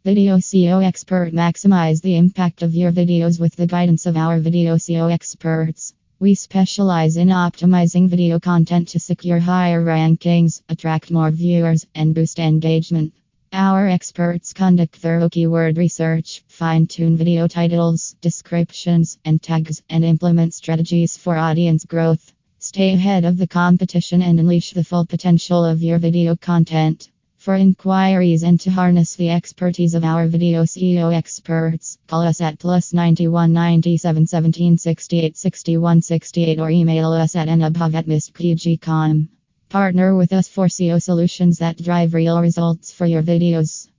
Video SEO Expert. Maximize the impact of your videos with the guidance of our video SEO experts. We specialize in optimizing video content to secure higher rankings, attract more viewers, and boost engagement. Our experts conduct thorough keyword research, fine-tune video titles, descriptions, and tags, and implement strategies for audience growth. Stay ahead of the competition and unleash the full potential of your video content. For inquiries and to harness the expertise of our video SEO experts, call us at +91 97 17 68 61 68 or email us at anubhav@mistpg.com. Partner with us for SEO solutions that drive real results for your videos.